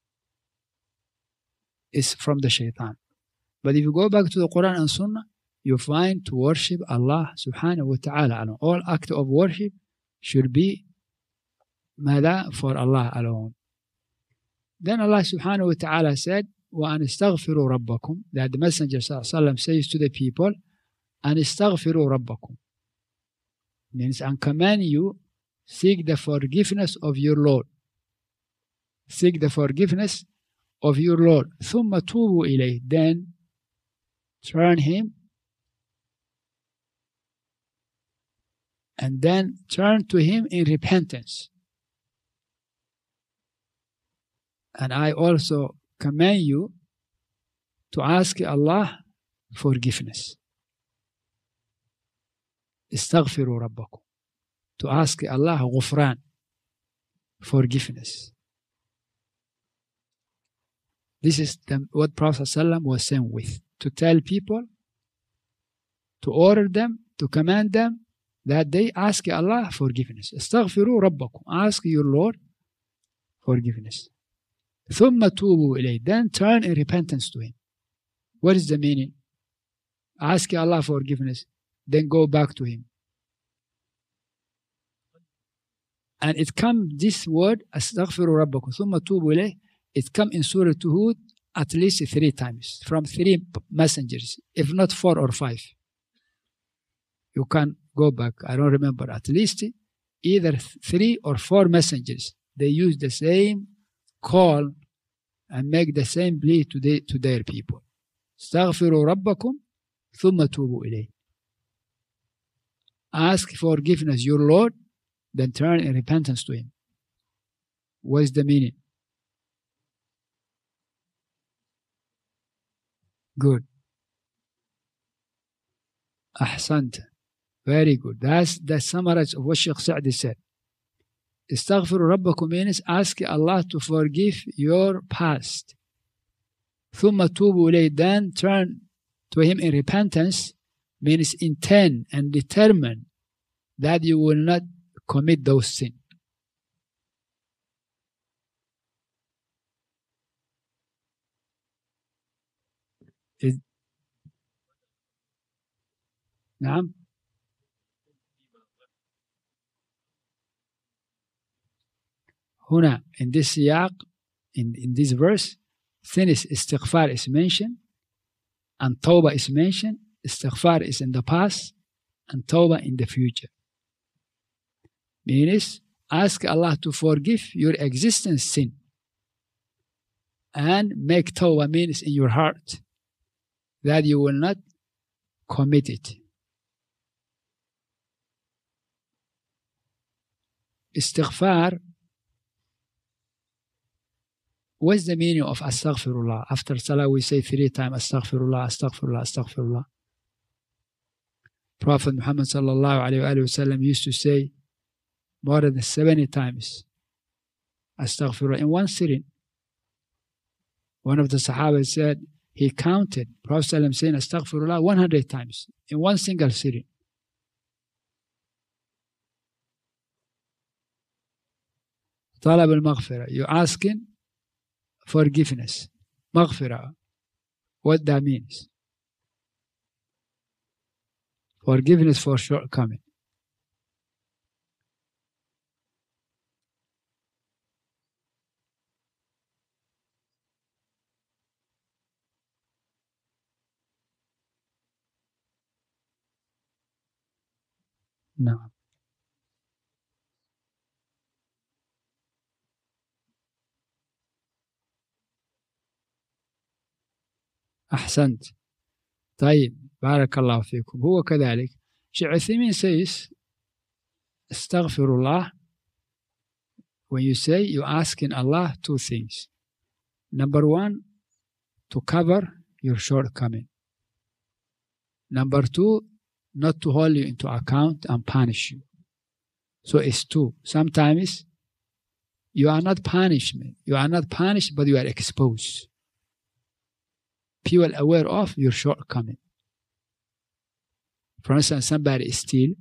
is from the shaitan. But if you go back to the Quran and Sunnah, you find to worship Allah subhanahu wa ta'ala alone. All act of worship should be mada for Allah alone. Then Allah subhanahu wa ta'ala said, وَأَنِ اسْتَغْفِرُوا رَبَّكُمْ, that the Messenger sallallahu alaihi wasallam says to the people, أَنِ اسْتَغْفِرُوا رَبَّكُمْ, means and command you, seek the forgiveness of your Lord. Seek the forgiveness of your Lord. ثُمَّ تُوبُوا إِلَيْهِ, then turn Him, and then turn to Him in repentance. And I also command you to ask Allah forgiveness. استغفروا ربكم, to ask Allah غفران, forgiveness. This is the, what Prophet ﷺ was sent with, to tell people, to order them, to command them that they ask Allah forgiveness. استغفروا ربكم, ask your Lord forgiveness. ثم توبوا إليه, then turn in repentance to Him. What is the meaning? Ask Allah forgiveness, then go back to Him. And it comes, this word, أستغفروا ربكم ثم توبوا إليه, it comes in Surah Hud at least three times from three messengers, if not four or five. You can go back, I don't remember, at least either three or four messengers. They use the same call and make the same plea to, the, to their people. استغفروا ربكم ثم توبوا إليه. Ask forgiveness your Lord, then turn in repentance to Him. What is the meaning? Good. Ahsant. Very good. That's the summary of what Sheikh Sa'di said. استغفروا ربكم means ask Allah to forgive your past. ثم توبوا إليه, then turn to Him in repentance, means intend and determine that you will not commit those sins. نعم. هنا in this سياق, in, in this verse, sin is istighfar is mentioned, and tawbah is mentioned. Istighfar is in the past, and tawbah in the future. Means ask Allah to forgive your existence sin, and make tawbah means in your heart that you will not commit it. Istighfar, what's the meaning of astaghfirullah? After salah we say three times astaghfirullah, astaghfirullah, astaghfirullah. Prophet Muhammad sallallahu alayhi wa sallam used to say more than seventy times astaghfirullah in one sitting. One of the Sahaba said he counted Prophet sallam saying astaghfirullah one hundred times in one single sitting. Talab al-maghfirah, you're asking forgiveness. Maghfirah, what that means? Forgiveness for shortcoming. No. أحسنت. طيب بارك الله فيكم. هو كذلك. Shaykh Uthaymin says astaghfirullah, when you say, you're asking Allah two things. Number one, to cover your shortcoming. Number two, not to hold you into account and punish you. So it's two. Sometimes you are not punishment. You are not punished, but you are exposed. People aware of your shortcoming. For instance, somebody steal.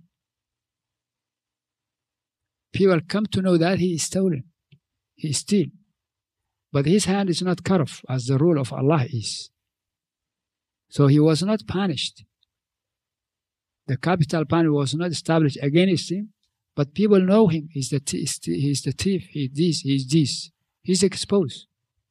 People come to know that he is stolen. He steal. But his hand is not cut off, as the rule of Allah is. So he was not punished. The capital punishment was not established against him, but people know him. He's the, t- he's the thief, he's this, he's this. He's exposed.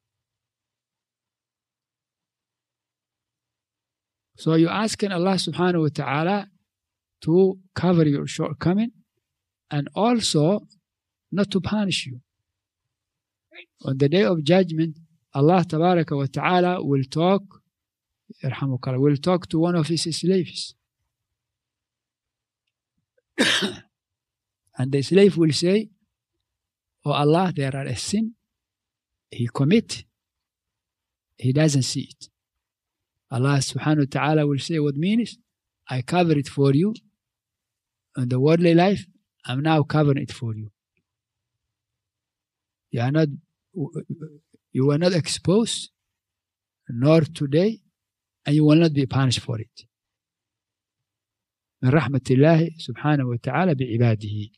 So you're asking Allah subhanahu wa ta'ala to cover your shortcoming and also not to punish you. On the day of judgment, Allah tabaraka wa ta'ala will talk, will talk to one of his slaves. And the slave will say, "Oh Allah, there are a sin he commit. He doesn't see it." Allah subhanahu wa ta'ala will say, what means? I cover it for you. In the worldly life, I'm now covering it for you. You are not, you were not exposed, nor today, and you will not be punished for it. من رحمة الله سبحانه وتعالى بعباده.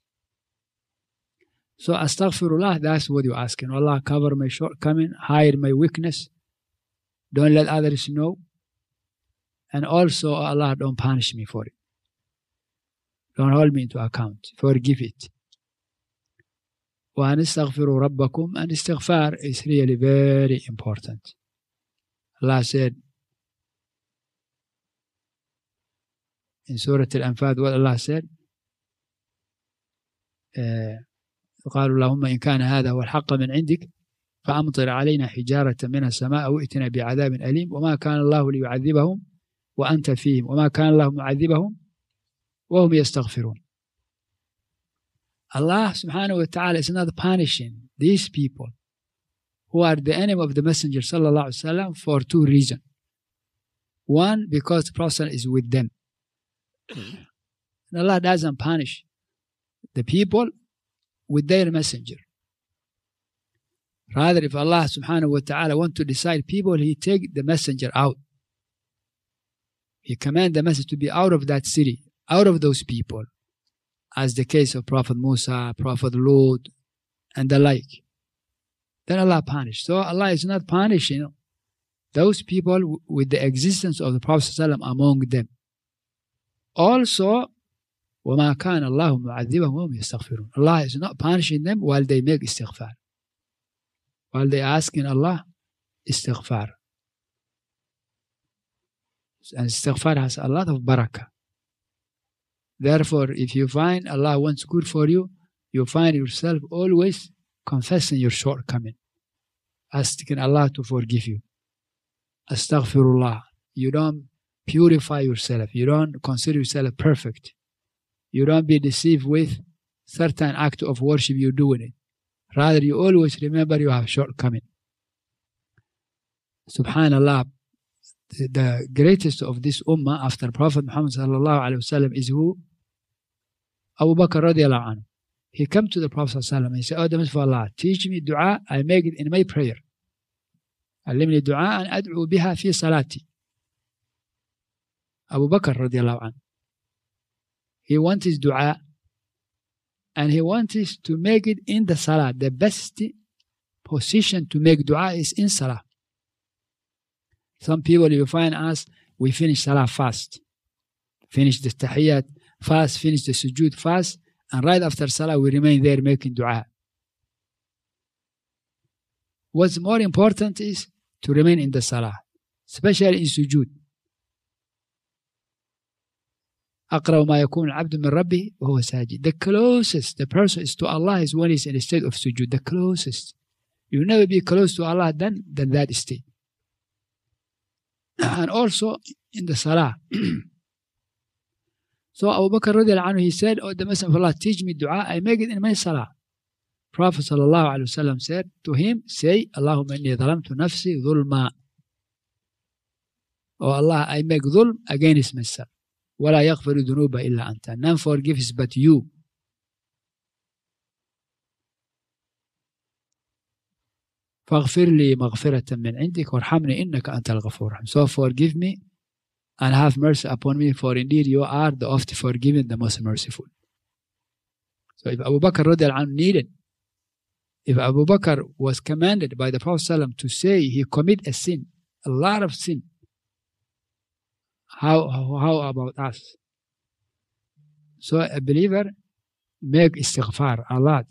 So astaghfirullah, that's what you're asking. Allah, cover my shortcoming, hide my weakness, don't let others know. And also, Allah, don't punish me for it. Don't hold me into account. Forgive it. وَأَنِ اسْتَغْفِرُوا رَبَّكُمْ. And istighfar is really very important. Allah said in Surah Al-Anfal, what Allah said, قالوا اللهم إن كان هذا هو الحق من عندك فأمطر علينا حجارة من السماء أو ائتنا بعذاب أليم وما كان الله ليعذبهم وأنت فيهم وما كان الله معذبهم وهم يستغفرون. Allah subhanahu wa ta'ala is not punishing these people who are the enemy of the Messenger sallallahu alaihi wasallam for two reasons. One, because the Prophet is with them. And Allah doesn't punish the people with their messenger. Rather, if Allah subhanahu wa ta'ala want to decide people, He take the messenger out. He command the message to be out of that city, out of those people, as the case of Prophet Musa, Prophet Lut, and the like. Then Allah punished. So Allah is not punishing those people with the existence of the Prophet ﷺ among them. Also, وَمَا كَانَ اللَّهُ مُعَذِّبَهُمْ وَهُمْ يَسْتَغْفِرُونَ. Allah is not punishing them while they make istighfar, while they asking Allah istighfar. And istighfar has a lot of barakah. Therefore, if you find Allah wants good for you, you find yourself always confessing your shortcoming, asking Allah to forgive you. Astaghfirullah. You don't purify yourself. You don't consider yourself perfect. You don't be deceived with certain act of worship you're doing it. Rather, you always remember you have shortcoming. Subhanallah, the greatest of this ummah after Prophet Muhammad sallallahu alaihi wasallam is who? Abu Bakr radiallahu anhu. He came to the Prophet sallallahu alaihi wasallam and he said, "Oh, the Messenger of Allah, teach me dua, I make it in my prayer. علمني دعاء أدعو بها في صلاتي." Abu Bakr radiallahu anhu. He wants his dua and he wants to make it in the salah. The best position to make dua is in salah. Some people, you find us, we finish salah fast. Finish the tahiyyat fast, finish the sujood fast, and right after salah we remain there making dua. What's more important is to remain in the salah, especially in sujood. أقرب ما يكون العبد من ربه وهو ساجد. The closest the person is to Allah is when he's in a state of sujood. The closest. You will never be close to Allah than, than that state. And also in the salah. So Abu Bakr radiallahu anhu, he said, "Oh, the Messenger of Allah, teach me dua, I make it in my salah." Prophet sallallahu alaihi wasallam said to him, say, "Allahumma inni dhalamtu nafsi dhulma." Oh Allah, I make dhulm against myself. وَلَا يَغْفِرُ ذُنُوبَ إِلَّا أَنْتَ. None forgives but you. فَاغْفِرْ لِي مَغْفِرَةً مِّنْ عِنْدِكَ وَارْحَمْنِي إِنَّكَ أَنْتَ الْغَفُورُ الرَّحِيمُ. So forgive me and have mercy upon me, for indeed you are the oft forgiving, the most merciful. So if Abu Bakr radiallahu anhu needed, if Abu Bakr was commanded by the Prophet ﷺ to say he commit a sin, a lot of sin, how, how, how about us? So a believer make istighfar a lot.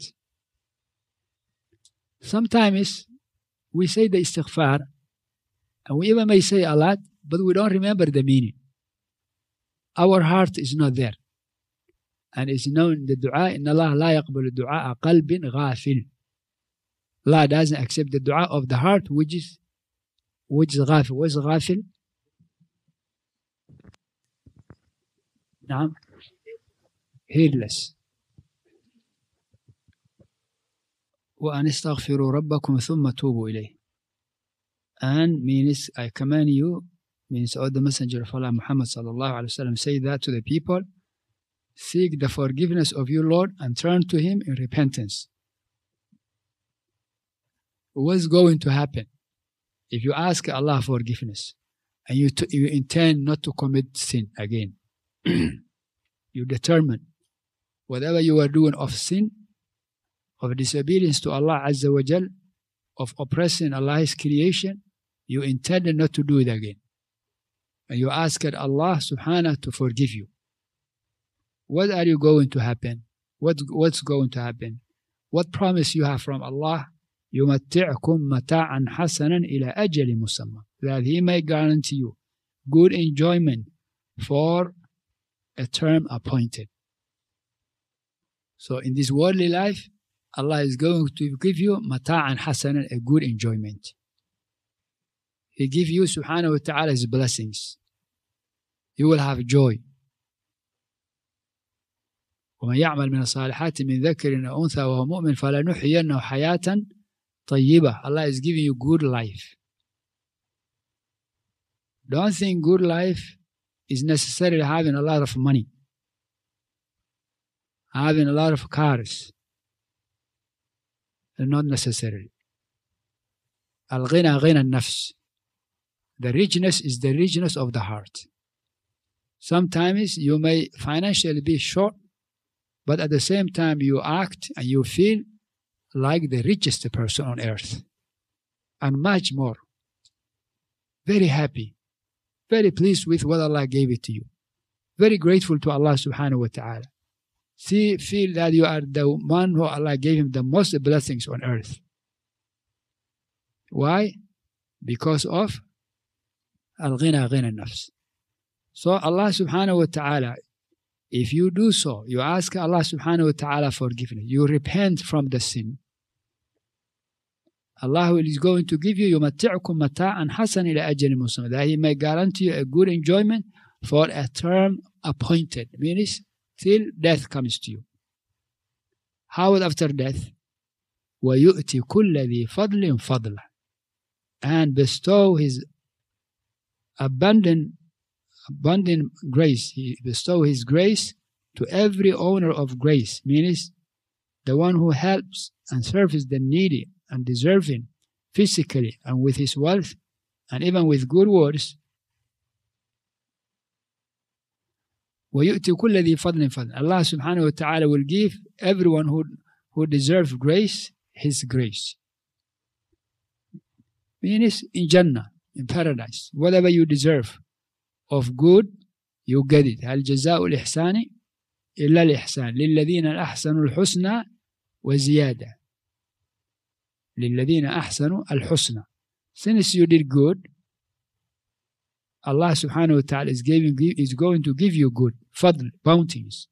Sometimes we say the istighfar and we even may say a lot, but we don't remember the meaning. Our heart is not there. And it's known in the dua, إِنَّ اللَّهَ لَا يَقْبَلُ دُعَاءَ قَلْبٍ غَافِلٍ. Allah doesn't accept the dua of the heart which is which is ghafil. What is ghafil? نعم, heedless. وأن استغفروا ربكم ثم توبوا إليه. And means I command you, means all the Messenger of Allah Muhammad sallallahu alaihi wasallam say that to the people, seek the forgiveness of your Lord and turn to Him in repentance. What's going to happen if you ask Allah forgiveness and you, t- you intend not to commit sin again? You determine whatever you are doing of sin, of disobedience to Allah Azza wa Jal, of oppressing Allah's creation, you intended not to do it again. And you asked Allah subhanahu to forgive you. What are you going to happen? What, what's going to happen? What promise you have from Allah? يُمَتِّعْكُمْ مَتَاعًا حَسَنًا إِلَى أَجَلٍ مُسَمًّى. That He may guarantee you good enjoyment for a term appointed. So in this worldly life, Allah is going to give you mata'an hasanan, a good enjoyment. He give you subhanahu wa ta'ala His blessings. You will have joy. وَمَنْ يَعْمَلْ مِنَ الصَّالِحَاتِ مِنْ ذَكَرٍ أَوْ أُنْثَى وَهُوَ مُؤْمِنٌ فَلَنُحْيِيَنَّهُ حَيَاةً طَيِّبَةً. Allah is giving you good life. Don't think good life is necessarily having a lot of money, having a lot of cars, not necessarily. Al-ghina ghina al-nafs. The richness is the richness of the heart. Sometimes you may financially be short, but at the same time you act and you feel like the richest person on earth, and much more. Very happy, very pleased with what Allah gave it to you, very grateful to Allah subhanahu wa ta'ala. See, feel that you are the one who Allah gave him the most blessings on earth. Why? Because of al-ghina ghina al-nafs. So Allah subhanahu wa ta'ala, if you do so, you ask Allah subhanahu wa ta'ala forgiveness, you repent from the sin, Allah is going to give you يُمَتِّعُكُمْ مَتَاعًا حَسَنًا إِلَى أَجَلٍ مُّسَمًّى, that He may guarantee you a good enjoyment for a term appointed, means till death comes to you. How after death? وَيُؤْتِ كُلَّ ذِي فَضْلٍ فَضْلًا, and bestow His abundant, abundant grace. He bestow His grace to every owner of grace, means the one who helps and serves the needy and deserving physically and with his wealth and even with good words. وَيُؤْتِ كُلَّ ذِي فَضْلٍ فَضْلًا, Allah subhanahu wa ta'ala will give everyone who, who deserves grace His grace. Means in Jannah, in paradise, whatever you deserve of good, you get it. هل جزاء الإحسان إلا الإحسان للذين أحسنوا الحسنى وزيادة. للذين أحسنوا الحسنى. Since you did good, Allah subhanahu wa ta'ala is, giving, is going to give you good, fadl, bounties.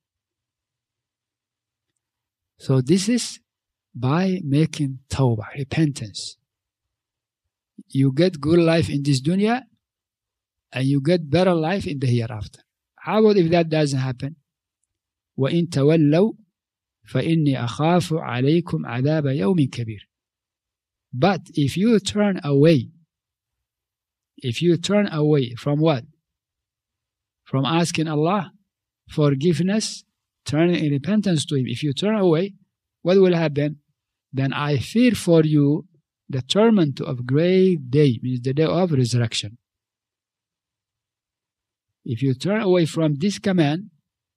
So this is by making tawbah, repentance. You get good life in this dunya and you get better life in the hereafter. How about if that doesn't happen? وَإِن تَوَلَّوْا فَإِنِّي أَخَافُ عَلَيْكُمْ عَذَابَ يَوْمٍ كَبِيرٍ. But if you turn away, if you turn away from what? From asking Allah forgiveness, turning in repentance to Him. If you turn away, what will happen? Then I fear for you the torment of great day, means the day of resurrection. If you turn away from this command,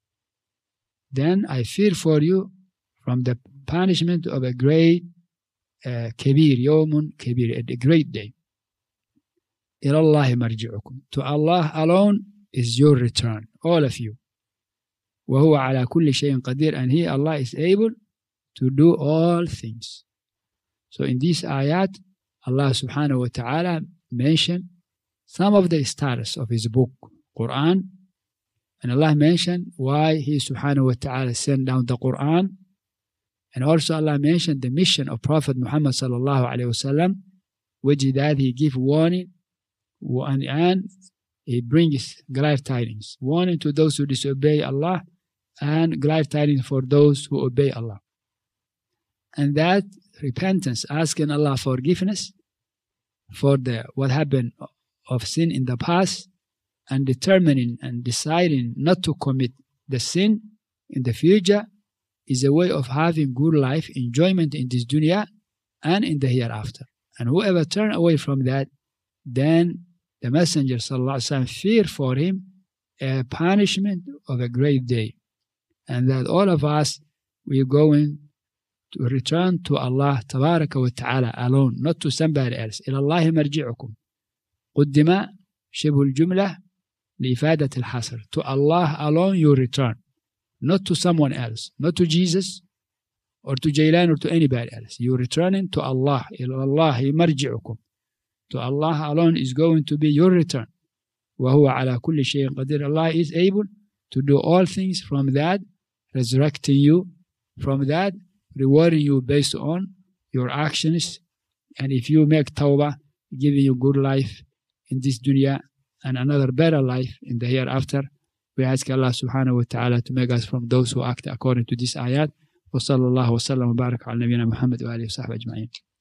then I fear for you from the punishment of a great uh, kabir, yawmun kabir, a great day. إِلَى اللَّهِ مَرْجِعُكُمْ. To Allah alone is your return, all of you. وَهُوَ عَلَى كُلِّ شَيْءٍ قَدِيرٌ, and He, Allah, is able to do all things. So in these ayat, Allah subhanahu wa ta'ala mentioned some of the stars of His book, Quran, and Allah mentioned why He subhanahu wa ta'ala sent down the Quran, and also Allah mentioned the mission of Prophet Muhammad sallallahu alayhi wa sallam, which is that He give warning and, and He brings glad tidings, warning to those who disobey Allah and glad tidings for those who obey Allah. And that repentance, asking Allah forgiveness for the what happened of sin in the past, and determining and deciding not to commit the sin in the future, is a way of having good life, enjoyment in this dunya and in the hereafter. And whoever turn away from that, then the Messenger sallallahu alaihi wasallam fear for him a punishment of a great day, and that all of us we are going to return to Allah tabaraka wa ta'ala alone, not to somebody else. إلى الله مرجعكم. قدم شبه الجملة لإفادة الحصر. To Allah alone you return, not to someone else, not to Jesus or to Jailan or to anybody else. You returning to Allah. إلى الله مرجعكم. To Allah alone is going to be your return. وهو على كل شيء قدير. Allah is able to do all things. From that, resurrecting you. From that, rewarding you based on your actions. And if you make tawbah, giving you good life in this dunya and another better life in the hereafter. We ask Allah subhanahu wa ta'ala to make us from those who act according to this ayat. Wa sallallahu wa sallam wa barak ala nabiyyina Muhammad wa alihi wa sahbihi ajma'in.